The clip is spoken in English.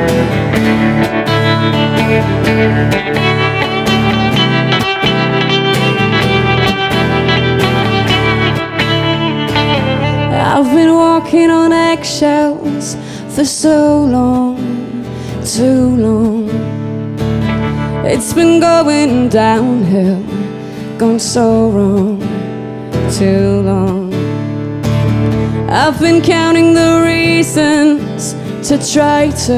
I've been walking on eggshells for so long, too long. It's been going downhill, gone so wrong, too long. I've been counting the reasons to try to